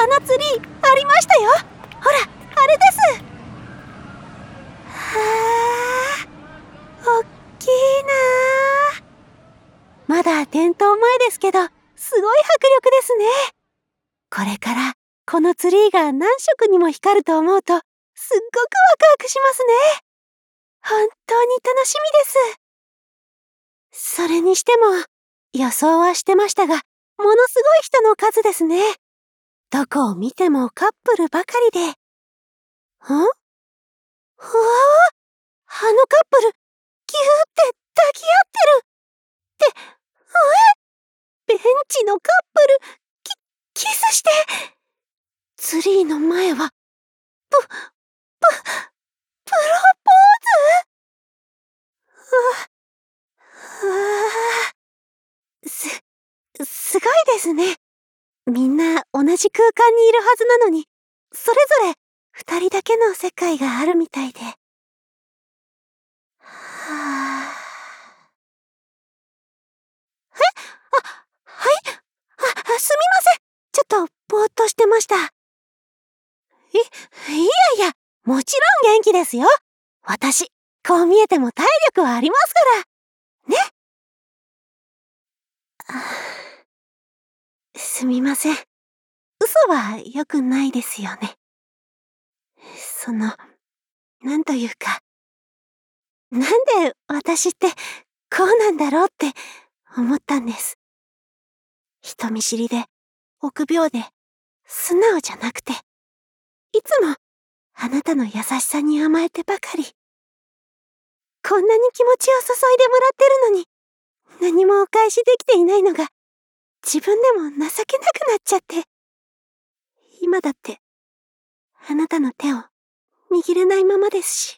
あのツリーありましたよ。ほら、あれです。はあ、おっきいなあ。まだ点灯前ですけど、すごい迫力ですね。これからこのツリーが何色にも光ると思うと、すっごくワクワクしますね。本当に楽しみです。それにしても、予想はしてましたが、ものすごい人の数ですね。どこを見てもカップルばかりで。うわあ、あのカップル、ギューって抱き合ってる。って、ベンチのカップル、キスして。ツリーの前は、プロポーズ。すごいですね。みんな同じ空間にいるはずなのに、それぞれ二人だけの世界があるみたいで。はあ。はい。すみません。ちょっとぼーっとしてました。いや、もちろん元気ですよ。私、こう見えても体力はありますから。ね。すみません。嘘は良くないですよね。なんというか、なんで私ってこうなんだろうって思ったんです。人見知りで、臆病で、素直じゃなくて、いつもあなたの優しさに甘えてばかり。こんなに気持ちを注いでもらってるのに、何もお返しできていないのが、自分でも情けなくなっちゃって。今だって、あなたの手を握れないままですし。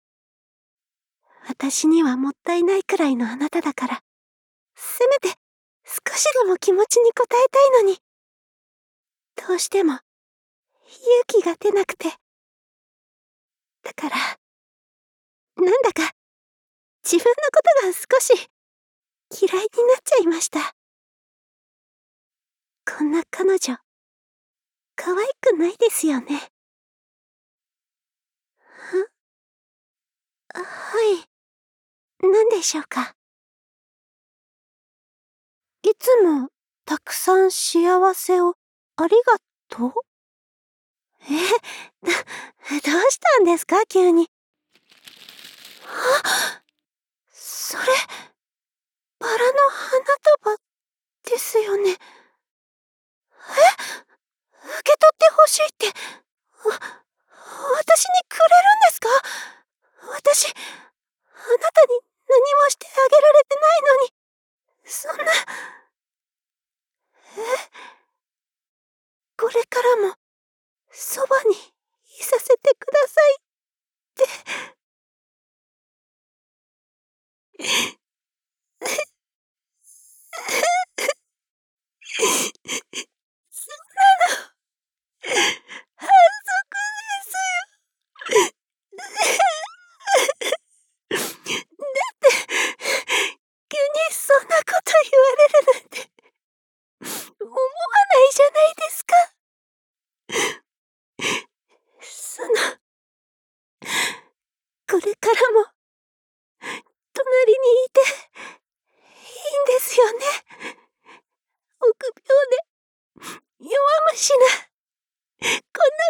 私にはもったいないくらいのあなただから、せめて少しでも気持ちに応えたいのに、どうしても勇気が出なくて。だから、なんだか自分のことが少し嫌いになっちゃいました。こんな彼女、可愛くないですよね。はい。何でしょうか。いつもたくさん幸せをありがとう？どうしたんですか急に。それ、バラの花束ですよね。受け取ってほしいって、私にくれるんですか？私、あなたに何もしてあげられてないのに、そんな。これからも、そばにいさせてくださいって。そんなの、反則ですよ。だって、急にそんなこと言われるなんて、思わないじゃないですか。これからも、隣にいて、いいんですよね。臆病で、弱虫な、こんな私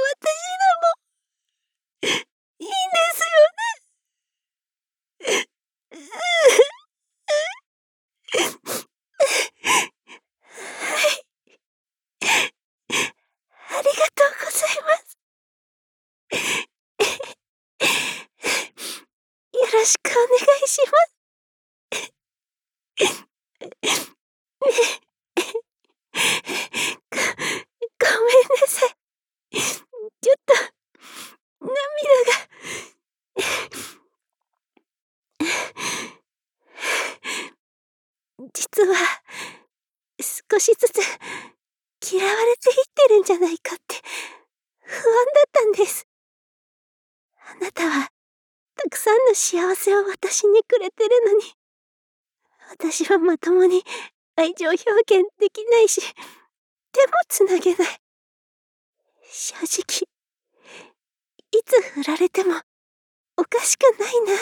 でも、いいんですよね。はい。ありがとうございます。よろしくお願いします。ごめんなさい。ちょっと、涙が。実は、少しずつ、嫌われていってるんじゃないかって、不安だったんです。あなたは、たくさんの幸せを私にくれてるのに、私はまともに愛情表現できないし、手もつなげない。 正直、いつ振られてもおかしくないなって。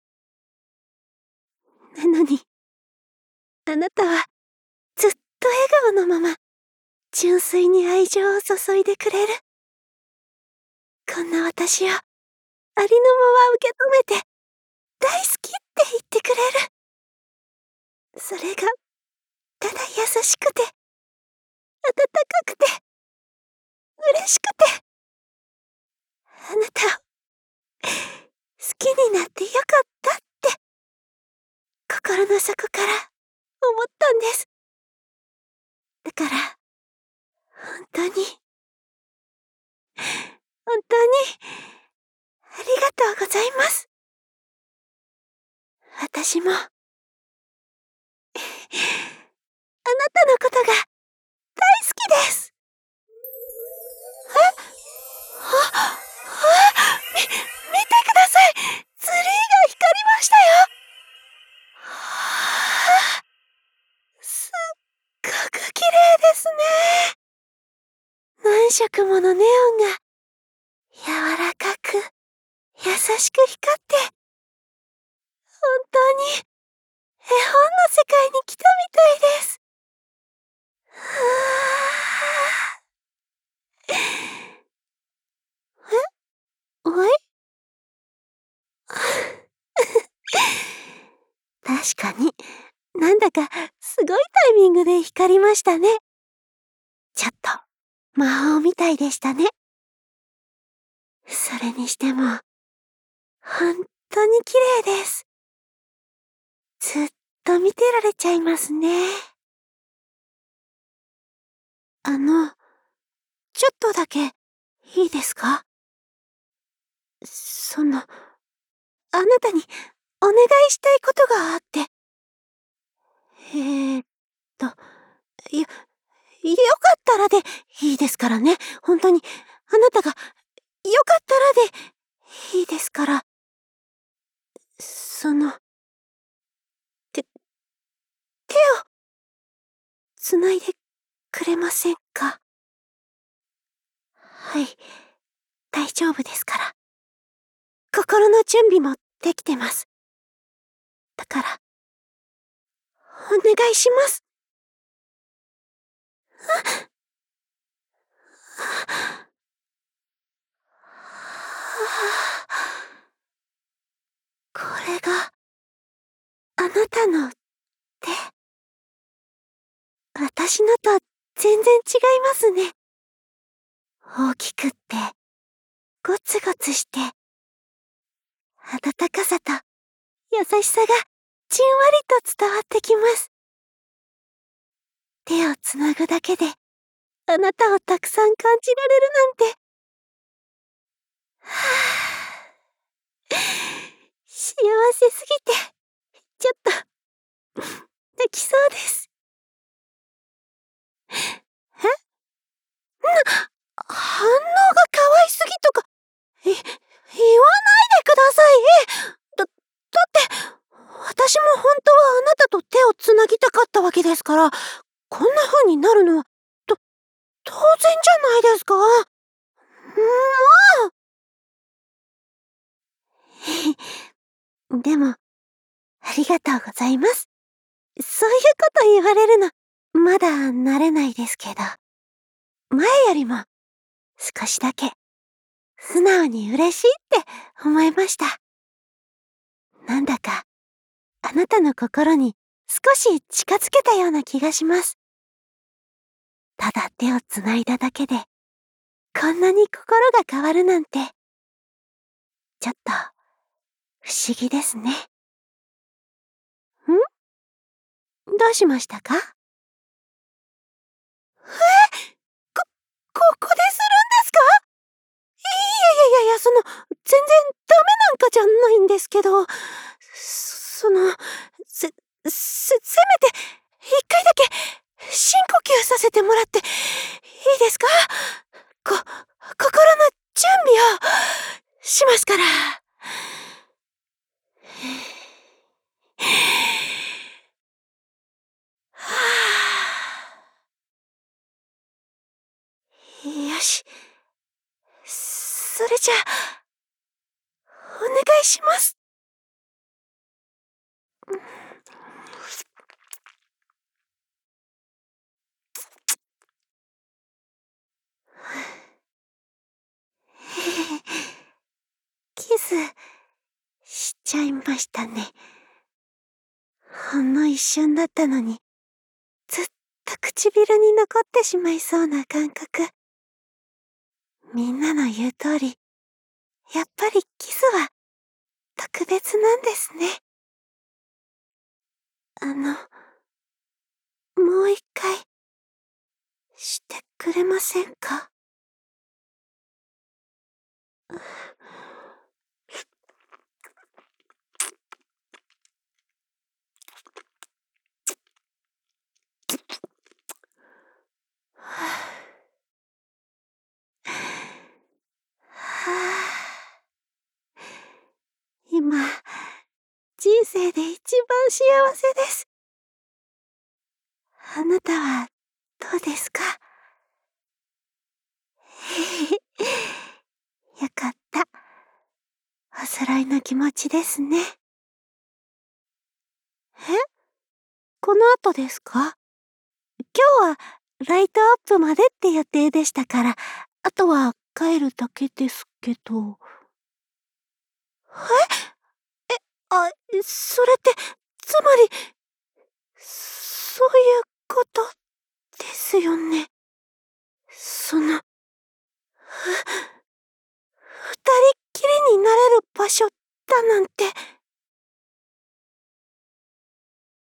なのに、あなたはずっと笑顔のまま、純粋に愛情を注いでくれる。こんな私をありのまま受け止めて、大好きって言ってくれる。それが、ただ優しくて、温かくて、嬉しくて、あなたを好きになってよかったって、心の底から思ったんです。だから、本当に、本当に、ありがとうございます。私も、あなたのことが大好きです。見てください。ツリーが光りましたよ。すっごく綺麗ですね。何色ものネオンが柔らかく優しく光って、本当に絵本の世界に来たみたいです。おい確かに、なんだかすごいタイミングで光りましたね。ちょっと魔法みたいでしたね。それにしても、本当に綺麗です。ずっと見てられちゃいますね。ちょっとだけいいですか？あなたにお願いしたいことがあって。えーっと、よ、よかったらでいいですからね。本当に、あなたがよかったらでいいですから。手、手をつないでくれませんか？はい、大丈夫ですから。心の準備もできてます。だから、お願いします。これが、あなたの手。私のと全然違いますね。大きくって、ゴツゴツして、温かさと優しさがじんわりと伝わってきます。手をつなぐだけで、あなたをたくさん感じられるなんて。幸せすぎて、ちょっと、泣きそうです。反応が可愛すぎとか、言わないでください。だって、私も本当はあなたと手をつなぎたかったわけですから、こんな風になるのは、当然じゃないですか。でも、ありがとうございます。そういうこと言われるの、まだ慣れないですけど、前よりも少しだけ素直に嬉しいって思いました。なんだか、あなたの心に少し近づけたような気がします。ただ手をつないだだけで、こんなに心が変わるなんて、ちょっと不思議ですね。どうしましたか？こ、ここでするんですか？いや、全然ダメなんかじゃないんですけど、せめて、一回だけ、深呼吸させてもらっていいですか？心の準備をしますから。はぁ。よし。それじゃあ、お願いします。キスしちゃいましたね。ほんの一瞬だったのに、ずっと唇に残ってしまいそうな感覚。みんなの言う通り、やっぱりキスは特別なんですね。もう一回、してくれませんか？はぁ。今、人生で一番幸せです。あなたはどうですか？よかった。お揃いの気持ちですね。え？この後ですか？今日はライトアップまでって予定でしたから、あとは帰るだけですけど。それって、つまり、そういうことですよね。二人っきりになれる場所だなんて。